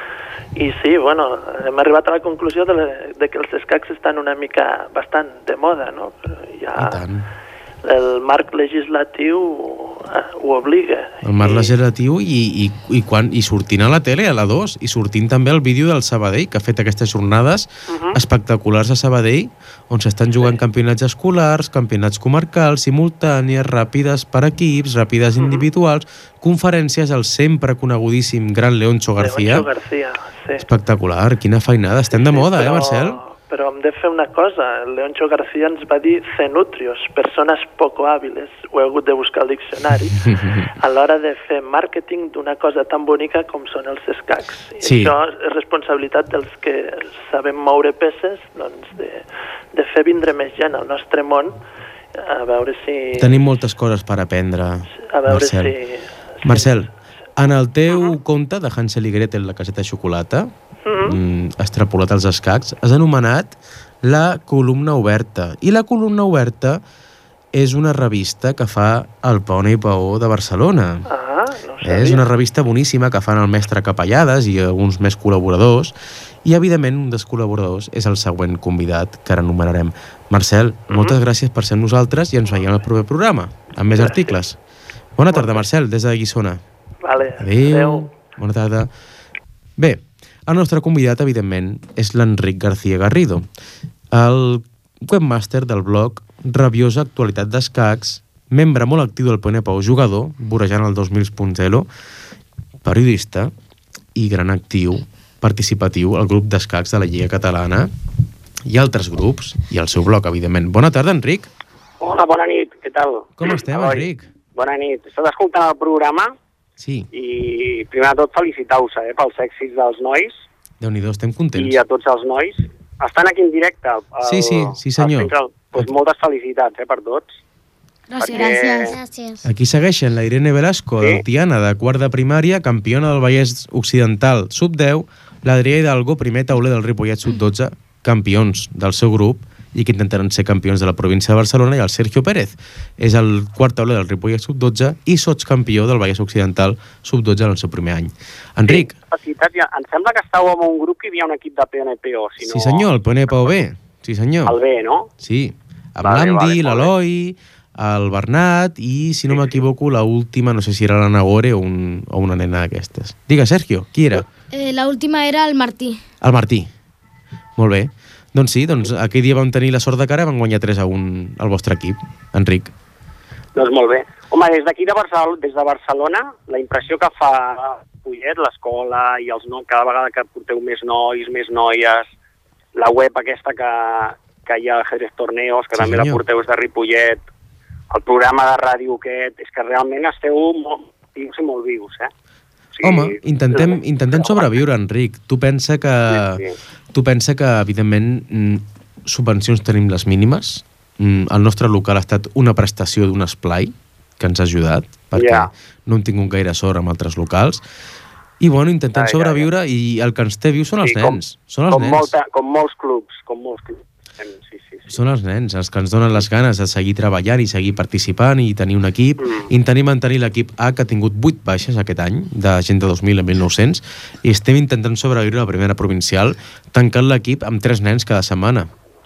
i sí, bueno, hem arribat a la conclusió de, le, de que els escacs estan una mica bastant de moda, no? Però ja I tant. el marc legislatiu eh, ho obliga. El marc I- legislatiu i, i, i, quan, i sortint a la tele, a la dos, i sortint també el vídeo del Sabadell, que ha fet aquestes jornades Mhm. espectaculars a Sabadell, on s'estan jugant campionats escolars, campionats comarcals, simultànies, ràpides per equips, ràpides individuals, conferències al sempre conegudíssim gran Leoncho García. Leoncho García, sí. Espectacular, quina feinada. Estem de moda, Sí, eh, Marcel? Però hem de fer una cosa. El Leoncho García ens va dir cenutrios, persones poco hàbiles. Ho he hagut de buscar al diccionari. A l'hora de fer màrqueting d'una cosa tan bonica com són els escacs. I Sí. això és responsabilitat dels que sabem moure peces, doncs, de, de fer vindre més gent al nostre món, a veure si... Tenim moltes coses per aprendre, a veure Marcel. si... si Marcel, en el teu conte de Hansel i Gretel, la caseta de xocolata, Mhm. mm, extrapolat als escacs, has anomenat la columna oberta. I la columna oberta és una revista que fa el Pone i Paó de Barcelona. Ah, no ho Eh, sabia. és una revista boníssima que fan el mestre Capellades i alguns més col·laboradors. I, evidentment, un dels col·laboradors és el següent convidat, que ara anomenarem. Marcel, moltes gràcies per ser amb nosaltres i ens veiem al proper programa, amb més Gràcies. articles. Bona tarda, Marcel, des de Guissona. Vale, Adéu. adéu. Bona tarda. Bé, el nostre convidat, evidentment, és l'Enric García Garrido, el webmaster del blog Rabiosa Actualitat d'Escacs, membre molt actiu del Pone Pau, jugador, vorejant el dos mil punt zero, periodista i gran actiu, participatiu al grup d'escacs de la Lliga Catalana i altres grups, i el seu blog, evidentment. Bona tarda, Enric. Hola, bona nit, què tal? Com estem, Eloi? Enric? Bona nit. Estàs escoltant el programa Sí, i primer de tot felicitar-vos eh, pels èxits dels nois Déu-n'hi-do, estem contents. i a tots els nois. Estan aquí en directe. El, Sí, sí, sí, senyor. el centre. Pues moltes felicitats eh, per tots. Gràcies. Perquè- Gràcies. Aquí segueixen la Irene Velasco, Sí. del Tiana, de quart de primària, campiona del Vallès Occidental, sub deu, l'Adrià Hidalgo, primer tauler del Ripollet sub dotze, campions del seu grup, i que intentaran ser campions de la província de Barcelona, i el Sergio Pérez és el quart tauler del Ripollet sub dotze i sotscampió del Vallès Occidental sub dotze en el seu primer any. Enric, Felicitats. Ja. Em sembla que estàveu en un grup que hi havia un equip de P N P O. Si no... sí senyor, el P N P O B, sí senyor. El B, no? Sí, amb Vale, l'Andy, vale, molt l'Eloi, el Bernat i, si no m'equivoco, la última, no sé si era la Nagore o, un, o una nena d'aquestes. Digue, Sergio, qui era? Eh, la última era el Martí. El Martí. Molt bé. Doncs sí, doncs aquell dia vam tenir la sort de cara i van guanyar tres a un al vostre equip, Enric. Doncs molt bé. Home, des d'aquí de Barcelona, des de Barcelona, la impressió que fa Pollet, l'escola i els nois, cada vegada que porteu més nois, més noies, la web aquesta que, que hi ha Jerez Torneos, que Sí, també senyor. la porteu de Ripollet, el programa de ràdio aquest, és que realment esteu molt vius i molt vius, eh? O sigui, Home, intentem, intentem sobreviure, Enric. Tu pensa que, Sí, sí. tu pensa que evidentment, mm, subvencions tenim les mínimes. Mm, el nostre local ha estat una prestació d'un esplai que ens ha ajudat, perquè Ja. no hem tingut gaire sort amb altres locals. I, bueno, intentem Ja, ja, sobreviure i el que ens té viu són els Sí, com- nens. Són els com, nens. molta, com molts clubs, com molts clubs. Sí, sí, sí. Són els nens, els que ens donen les ganes de seguir treballant i seguir participant i tenir un equip. Mm. Intentem mantenir l'equip A, que ha tingut vuit baixes aquest any, de gent de dos mil a mil nou-cents, i estem intentant sobreviure a la primera provincial, tancant l'equip amb tres nens cada setmana.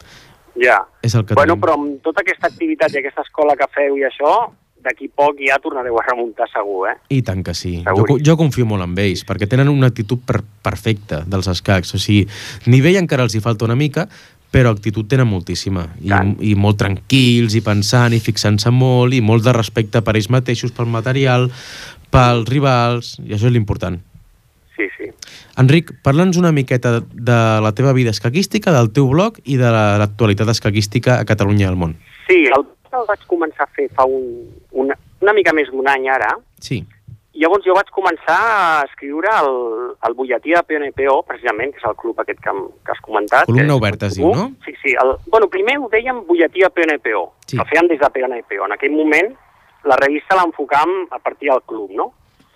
Ja. És el que Bueno, tenim. però amb tota aquesta activitat i aquesta escola que feu i això, d'aquí poc ja tornareu a remuntar segur, eh? I tant que sí. Jo, Seguríssim. jo confio molt en ells, perquè tenen una actitud per, perfecta dels escacs. O sigui, nivell encara els hi falta una mica, però actitud tenen moltíssima. I, Tant. i molt tranquils, i pensant, i fixant-se molt, i molt de respecte per ells mateixos, pel material, pels rivals, i això és l'important. Sí, sí. Enric, parla'ns una miqueta de la teva vida escaquística, del teu blog i de la- l'actualitat escaquística a Catalunya i al món. Sí, el, el vaig començar a fer fa un, una, una mica més d'un any ara. Sí. Llavors jo vaig començar a escriure el, el butlletí de P N P O, precisament, que és el club aquest que, hem- que has comentat. Columna que és oberta es diu, comú. no? Sí, sí. El, bueno, primer ho dèiem butlletí de P N P O, Sí. que feien des de P N P O. En aquell moment la revista l'enfocàvem a partir del club, no?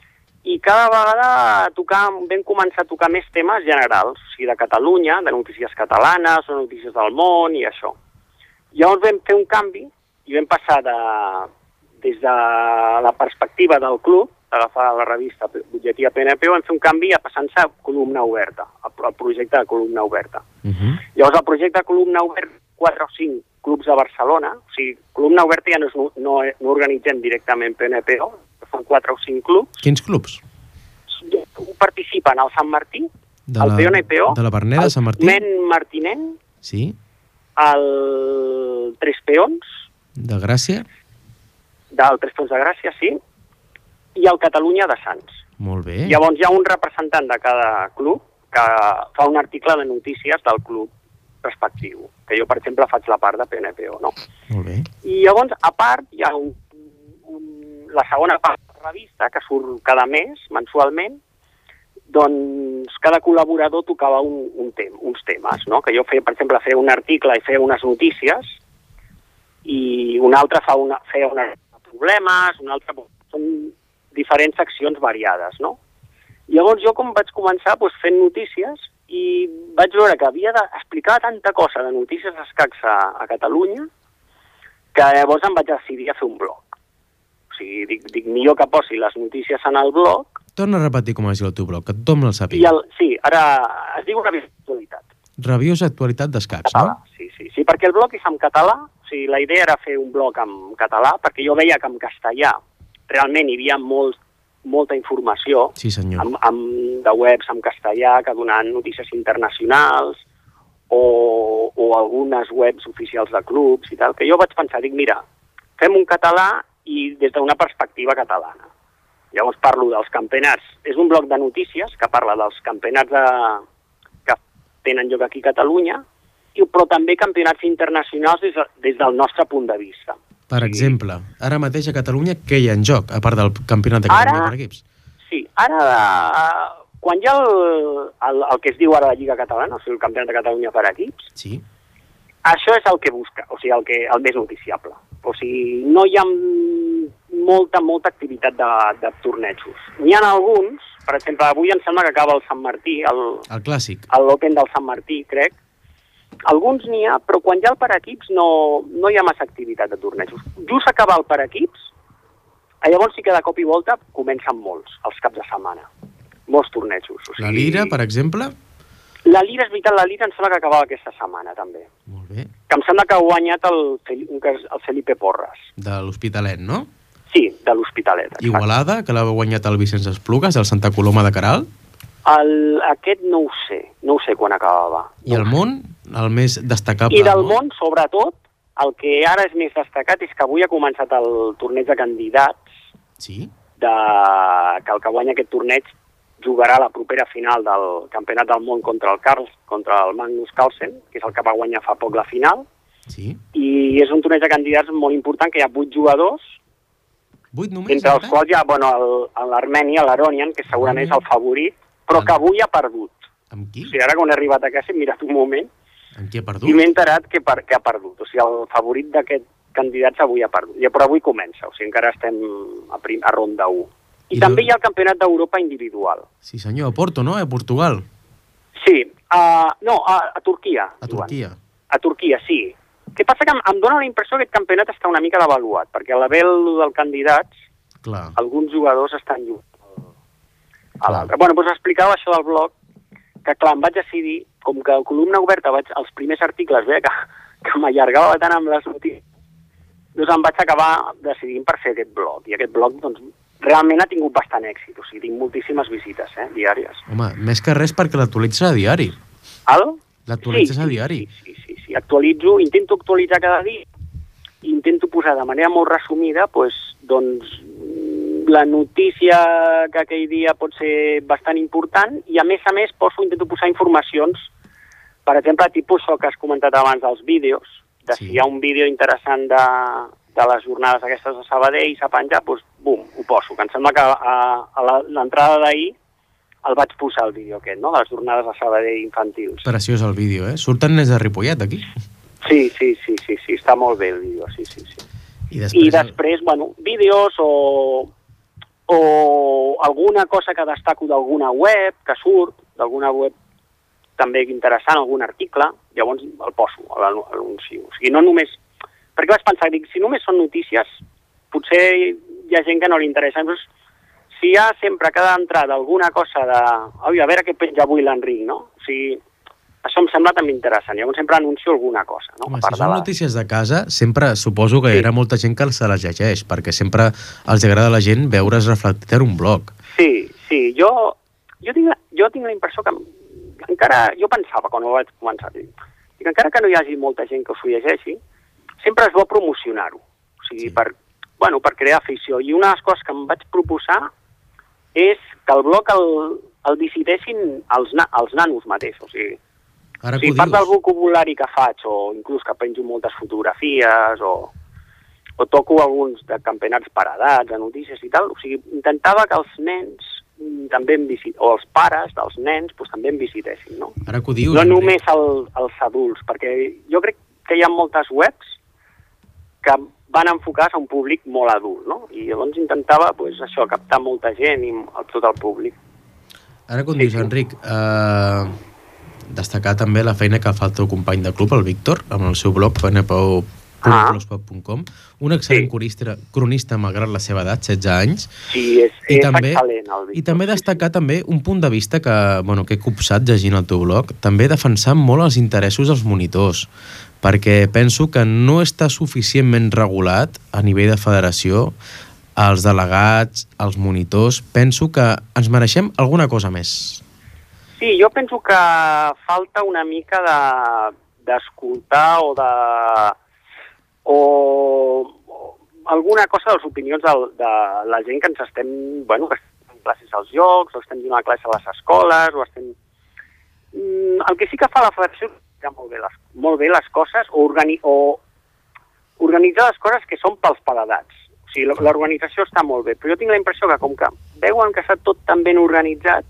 I cada vegada tocàvem, vam començar a tocar més temes generals, o sigui, de Catalunya, de notícies catalanes, o notícies del món i això. Llavors vam fer un canvi i vam passar de, des de la perspectiva del club, d'agafar la revista butlletí a P N P O, vam fer un canvi a passant-se a columna oberta, al projecte de columna oberta. Uh -huh. Llavors el projecte de columna oberta, quatre o cinc clubs de Barcelona, o sigui, columna oberta ja no, és, no, no organitzem directament P N P O, són quatre o cinc clubs, Quins clubs? participen al Sant Martí, De el la, P N P O, de la Verneda, el Sant Martí? Men Martinent, Sí. el Tres Peons, De Gràcia? del Tres Peons de Gràcia, sí, i el Catalunya de Sants. Molt bé. Llavors hi ha un representant de cada club que fa un article de notícies del club respectiu, que jo, per exemple, faig la part de P N P O, no? Molt bé. I llavors, a part, hi ha un, un, la segona part de la revista, que surt cada mes, mensualment, doncs cada col·laborador tocava un, un tem, uns temes, no? Que jo, feia, per exemple, feia un article i feia unes notícies, i un altre fa una, feia una problemes, un altre... Són diferents seccions variades, no? Llavors jo, com vaig començar doncs, fent notícies, i vaig veure que havia d'explicar tanta cosa de notícies d'escacs a, a Catalunya, que llavors em vaig decidir a fer un blog. O sigui, dic, dic millor que posi les notícies en el blog. Torna a repetir com es diu el teu blog, que tothom el I sàpiga. el, sí, ara es diu Revista Actualitat. Rabiosa actualitat d'escacs, Català, no? sí, sí, sí, perquè el blog és en català, o sigui, la idea era fer un blog en català, perquè jo veia que en castellà realment hi havia molt, molta informació, Sí, senyor. amb, amb, de webs en castellà que donaven notícies internacionals o, o algunes webs oficials de clubs i tal, que jo vaig pensar, dic, mira, fem un català i des d'una perspectiva catalana. Llavors parlo dels campionats. És un bloc de notícies que parla dels campionats de, que tenen lloc aquí a Catalunya, i, però també campionats internacionals des, de, des del nostre punt de vista. Per Sí. exemple, ara mateix a Catalunya què hi ha en joc, a part del campionat de Catalunya Ara- per equips? Sí, ara, quan hi ha el, el, el que es diu ara la Lliga Catalana, o sigui, el Campionat de Catalunya per equips, Sí. això és el que busca, o sigui, el, que, el més noticiable. O sigui, no hi ha molta, molta activitat de, de tornejos. N'hi ha alguns, per exemple, avui em sembla que acaba el Sant Martí, el, El clàssic. l'Open del Sant Martí, crec. Alguns n'hi ha, però quan hi ha el per equips no, no hi ha massa activitat de tornejos. Just acabar el per equips, llavors sí que de cop i volta comencen molts, els caps de setmana. Molts tornejos. O sigui, La Lira, per exemple? La Lira, és veritat, la Lira em sembla que acabava aquesta setmana, també. Molt bé. Que em sembla que ha guanyat el, el Felipe Porras. De l'Hospitalet, no? Sí, de l'Hospitalet. Exacte. Igualada, que l'ha guanyat el Vicenç Esplugues, el Santa Coloma de Queralt. El, aquest no ho sé, no ho sé quan acabava. I el món, el més destacable. I del món, sobretot, el que ara és més destacat és que avui ha començat el torneig de candidats, sí? de, que el que guanya aquest torneig jugarà a la propera final del Campionat del Món contra el Carls, contra el Magnus Carlsen, que és el que va guanyar fa poc la final. Sí. I és un torneig de candidats molt important, que hi ha vuit jugadors, vuit només, entre els quals hi ha bueno, l'Armènia, l'Aronian, que segurament és el favorit, però que avui ha perdut. Amb qui? O sigui, ara quan he arribat a casa he mirat un moment amb qui ha perdut? i m'he enterat que, per, que ha perdut. O sigui, el favorit d'aquest candidats avui ha perdut. Ja, però avui comença, o sigui, encara estem a, prim, a ronda u. I, I també hi ha el Campionat d'Europa individual. Sí senyor, a Porto, no? A Portugal. Sí, uh, no, a, a Turquia. A Turquia. Diuen. A Turquia, sí. Què passa que em, em dóna la impressió que aquest campionat està una mica devaluat, perquè a la vel del candidats, clar, alguns jugadors estan jugant a l'altre. Bueno, doncs explicava això del blog, que clar, em vaig decidir, com que a columna oberta vaig, els primers articles veia que, que m'allargava tant amb les notícies, doncs em vaig acabar decidint per fer aquest blog. I aquest blog, doncs, realment ha tingut bastant èxit. O sigui, tinc moltíssimes visites, eh, diàries. Home, més que res perquè l'actualitzes a diari. El? L'actualitzes sí, a diari. Sí, sí, sí, sí. Actualitzo, intento actualitzar cada dia i intento posar de manera molt resumida, pues, doncs, la notícia que aquell dia pot ser bastant important i, a més a més, poso, intento posar informacions, per exemple, tipus això que has comentat abans dels vídeos, de sí. Si hi ha un vídeo interessant de, de les jornades aquestes de Sabadell i s'ha penjat, doncs, bum, ho poso. Que em sembla que a, a l'entrada d'ahir el vaig posar el vídeo aquest, no?, de les jornades de Sabadell infantils. Preciós el vídeo, eh? Surten nens de Ripollet, aquí. Sí, sí, sí, sí, sí, està molt bé el vídeo, sí, sí, sí. I després, I després bueno, vídeos o, o alguna cosa que destaco d'alguna web que surt, d'alguna web també interessant, algun article, llavors el poso, l'anuncio. O sigui, no només... Perquè vaig pensar, dic, si només són notícies, potser hi ha gent que no li interessa. Però si hi ha sempre a cada entrada alguna cosa de... Oi, a veure què penja avui l'Enric, no? O sigui, això em sembla també interessant. Llavors sempre anuncio alguna cosa, no? Home, si són la... notícies de casa, sempre suposo que sí. Hi ha molta gent que se les llegeix, perquè sempre els agrada a la gent veure's reflectit en un blog. Sí, sí. Jo, jo tinc, jo tinc la impressió que encara... Jo pensava, quan ho vaig començar, dic, que encara que no hi hagi molta gent que s'ho llegeixi, sempre és bo promocionar-ho. O sigui, sí. per, bueno, per crear afició. I una de les coses que em vaig proposar és que el blog el, el decideixin els, na, els nanos mateixos. O sigui, Ara o sigui part del vocabulari que faig, o inclús que penjo moltes fotografies, o, o toco alguns de campionats per edats, de notícies i tal, o sigui, intentava que els nens també em visit, o els pares dels nens pues, també em visitessin, no? Ara que ho dius, no només el, els adults, perquè jo crec que hi ha moltes webs que van enfocats a un públic molt adult, no? I llavors intentava, pues, això, captar molta gent i tot el públic. Ara que ho dius, sí, Enric, eh, destacar també la feina que fa el teu company de club, el Víctor, amb el seu blog, fenepau punt blogspot punt com, un excel·lent sí. cronista, cronista malgrat la seva edat, setze anys. Sí, és, I és també, excel·lent el Víctor. I també destacar també un punt de vista que, bueno, que he copsat llegint el teu blog, també defensant molt els interessos dels monitors, perquè penso que no està suficientment regulat a nivell de federació, els delegats, els monitors, penso que ens mereixem alguna cosa més. Sí, jo penso que falta una mica de d'escoltar o de... o, o alguna cosa de les opinions de, de la gent que ens estem, bueno, que estem fent classes als jocs, o estem donant classes a les escoles, o estem... Mm, el que sí que fa la federació és molt bé les, molt bé les coses, o, organi o organitzar les coses que són pels paladats. O sigui, l'organització està molt bé, però jo tinc la impressió que com que veuen que està tot tan ben organitzat,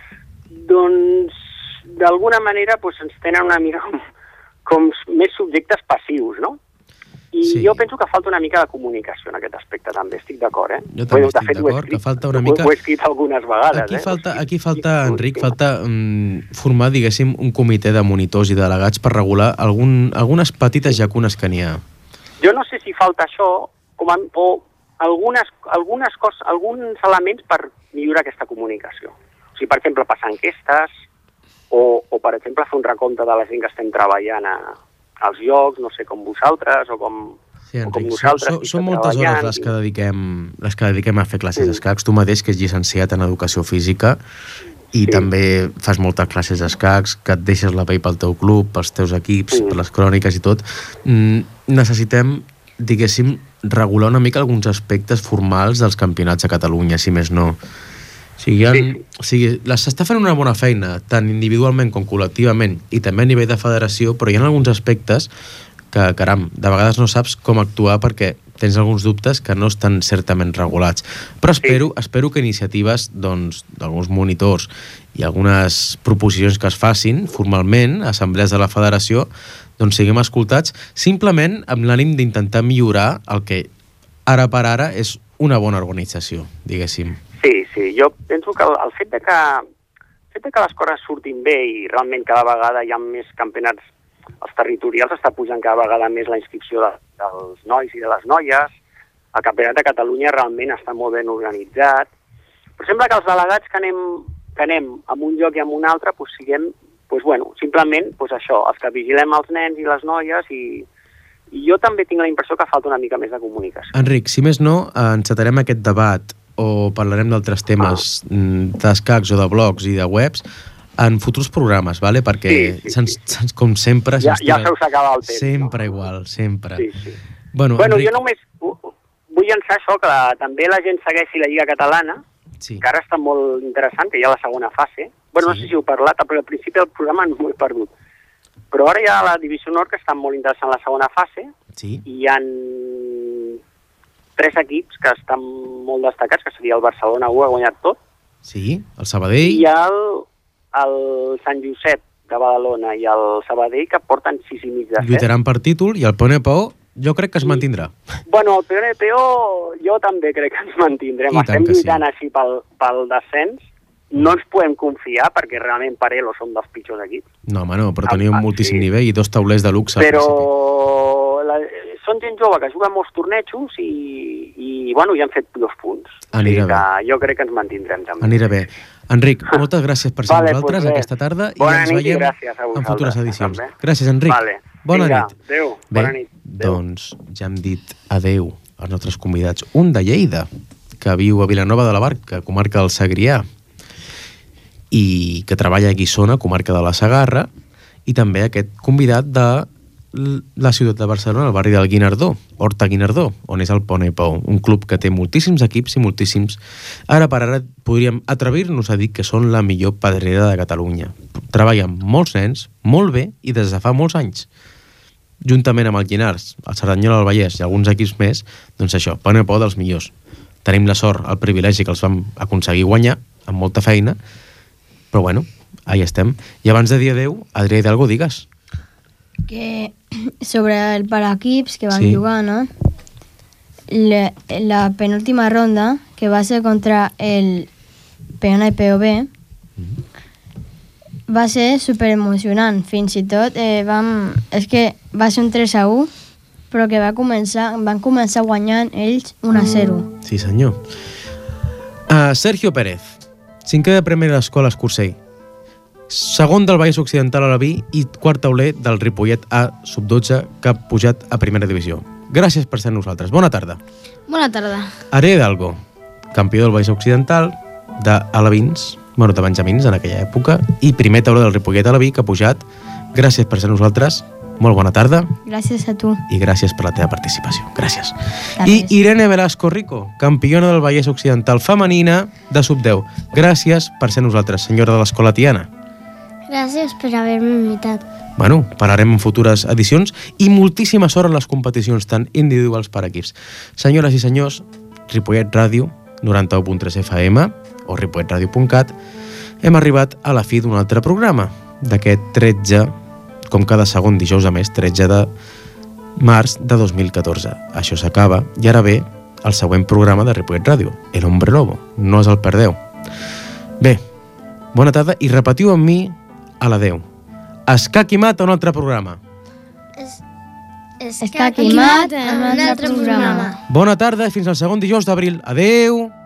doncs d'alguna manera doncs, ens tenen una mica com, com més subjectes passius, no? I sí. Jo penso que falta una mica de comunicació en aquest aspecte, també, estic d'acord, eh? Jo també estic d'acord, que falta una mica... Ho he escrit algunes vegades, aquí eh? Falta, aquí falta, Enric, falta um, formar, diguéssim, un comitè de monitors i delegats per regular algun, algunes petites llacunes que n'hi ha. Jo no sé si falta això, com a, o algunes, algunes coses, alguns elements per millorar aquesta comunicació. O sigui, per exemple, passar enquestes, o, o o per exemple, fer un recompte de la gent que estem treballant a, als llocs, no sé, com vosaltres, o com, sí, o com Enric, nosaltres. Són, són moltes hores les que, dediquem, les que dediquem a fer classes sí. d'escacs. Tu mateix, que ets llicenciat en Educació Física, i sí. també fas moltes classes d'escacs, que et deixes la pell pel teu club, pels teus equips, mm. per les cròniques i tot. Mm, necessitem, diguéssim, regular una mica alguns aspectes formals dels campionats a Catalunya, si més no. O sigui, ha, sí. o sigui, s'està fent una bona feina, tant individualment com col·lectivament, i també a nivell de federació, però hi ha alguns aspectes que, caram, de vegades no saps com actuar perquè tens alguns dubtes que no estan certament regulats. Però espero, sí. espero que iniciatives doncs, d'alguns monitors i algunes proposicions que es facin formalment a assemblees de la federació doncs siguem escoltats simplement amb l'ànim d'intentar millorar el que ara per ara és una bona organització, diguéssim. Sí, sí, jo penso que el, el fet de que, el fet de que les coses surtin bé i realment cada vegada hi ha més campionats, els territorials està pujant cada vegada més la inscripció de, dels nois i de les noies, el campionat de Catalunya realment està molt ben organitzat, però sembla que els delegats que anem, que anem en un lloc i en un altre, doncs siguem, doncs bueno, simplement doncs això, els que vigilem els nens i les noies i, i jo també tinc la impressió que falta una mica més de comunicació. Enric, si més no, encetarem aquest debat o parlarem d'altres temes ah. d'escacs o de blogs i de webs en futurs programes, ¿vale? Perquè, sí, sí, se'ns, sí. Se'ns, com sempre... Ja, ja se us acaba el temps. Sempre no? igual, sempre. Sí, sí. Bueno, bueno Enric... jo només vull llançar això, que la, també la gent segueixi la Lliga Catalana, sí. que ara està molt interessant, que hi ha la segona fase. Bueno, sí. No sé si heu parlat, però al principi del programa no m'ho he perdut. Però ara hi ha la Divisió Nord, que està molt interessant la segona fase, sí. i hi ha tres equips que estan molt destacats, que seria el Barcelona u, ha guanyat tot. Sí, el Sabadell. I el, el Sant Josep de Badalona i el Sabadell, que porten sis i mig de set. Lluitaran per títol, i el P N P O jo crec que es mantindrà. Bueno, el P N P O jo també crec que ens mantindrem. I Estem lluitant sí. així pel, pel descens. No ens podem confiar, perquè realment per Elo som dels pitjors equips. No, home, no, però teniu ah, un moltíssim sí. nivell i dos taulers de luxe. Però la, són gent jove que juga molts tornejos i, i bueno, ja han fet dos punts. Anirà o sigui bé. Jo crec que ens mantindrem també. Anirà bé. Enric, moltes gràcies per ser vale, amb nosaltres pues aquesta tarda i bona ens nit veiem i gràcies a en futures edicions. també. Gràcies, Enric. Vale. Bona Vinga, nit. Adéu. Bé, bona nit. Adéu. Doncs ja hem dit adéu als nostres convidats. Un de Lleida, que viu a Vilanova de la Barca, comarca del Segrià, i que treballa a Guissona, comarca de la Segarra, i també aquest convidat de la ciutat de Barcelona, el barri del Guinardó, Horta Guinardó, on és el P N P O, un club que té moltíssims equips i moltíssims... Ara per ara podríem atrevir-nos a dir que són la millor pedrera de Catalunya. Treballen molts nens, molt bé, i des de fa molts anys. Juntament amb el Llinars, el Cerdanyola del Vallès i alguns equips més, doncs això, P N P O dels millors. Tenim la sort, el privilegi que els vam aconseguir guanyar, amb molta feina, però bueno, ahí estem. I abans de dir adéu, Adrià Hidalgo, digues. Que sobre el paraequips que van sí. jugar, no? La, la penúltima ronda, que va ser contra el P N P O B, mm-hmm. va ser super emocionant. Fins i tot eh, vam... És que va ser un tres a u, però que va començar, van començar guanyant ells un a zero. Sí, senyor. Uh, Sergio Pérez, cinquè de primera escola Escursell, segon del Vallès Occidental a la Vi i quart tauler del Ripollet A sub dotze, que ha pujat a primera divisió. Gràcies per ser nosaltres. Bona tarda. Bona tarda. Adrià Hidalgo, campió del Vallès Occidental, d'Alevins, bueno, de Benjamins en aquella època, i primer tauler del Ripollet a la Vi, que ha pujat. Gràcies per ser nosaltres. Molt bona tarda. Gràcies a tu. I gràcies per la teva participació. Gràcies. Gràcies. I Irene Velasco Rico, campiona del Vallès Occidental femenina de sub deu. Gràcies per ser nosaltres, senyora de l'Escola Tiana. Gràcies per haver-me invitat. Bueno, parlarem en futures edicions i moltíssima sort en les competicions tant individuals per equips. Senyores i senyors, Ripollet Ràdio, noranta-u punt tres F M o ripollet radio punt cat, hem arribat a la fi d'un altre programa, d'aquest tretze, com cada segon dijous a mes, tretze de març de dos mil catorze. Això s'acaba i ara ve el següent programa de Ripollet Ràdio, El Hombre Lobo, no us el perdeu. Bé, bona tarda i repetiu amb mi a l'adeu. Escac i mat a un altre programa. Es... Escac i mat a un altre programa. Bona tarda i fins al segon dijous d'abril. Adeu!